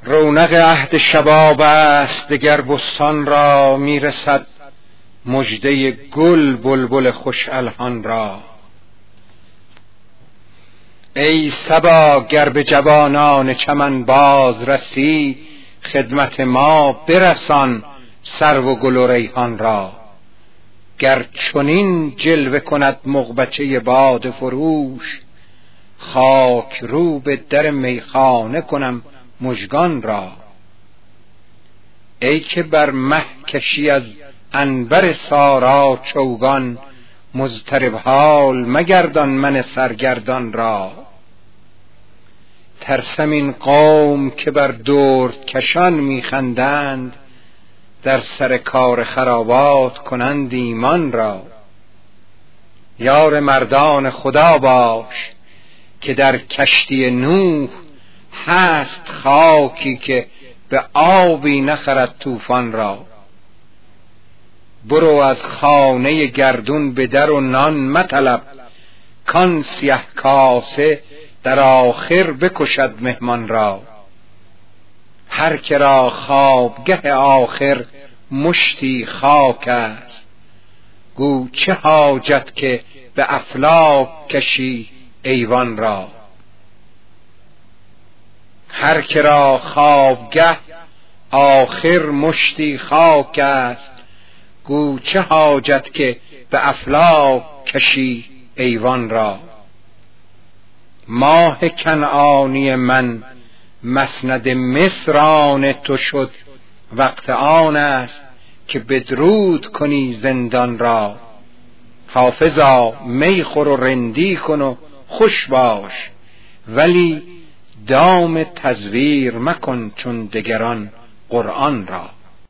رونق عهد شباب است دگر بستان را، میرسد مژده گل بلبل خوش الحان را. ای صبا گر به جوانان چمن باز رسی، خدمت ما برسان سرو و گل و ریحان را. گر چنین جلوه کند مغبچه باده فروش، خاک رو به در میخانه کنم مژگان را. ای که بر مه کشی از عنبر سارا چوگان، مضطرب حال مگردان من سرگردان را. ترسم این قوم که بر درد کشان میخندند، در سر کار خرابات کنند ایمان را. یار مردان خدا باش که در کشتی نوح، هست خاکی که به آبی نخرد طوفان را. برو از خانه گردون به در و نان مطلب، کان سیه کاسه در آخر بکشد مهمان را. هر که را خوابگه آخر مشتی خاک است، گو چه حاجت که به افلاک کشی ایوان را. هر که را خوابگه آخر مشتی خاک است، گو چه حاجت که به افلاک کشی ایوان را. ماه کنعانی من مسند مصر آن تو شد، وقت آن است که بدرود کنی زندان را. حافظا می خور و رندی کن و خوش باش، ولی دام تزویر مکن چون دگران قرآن را.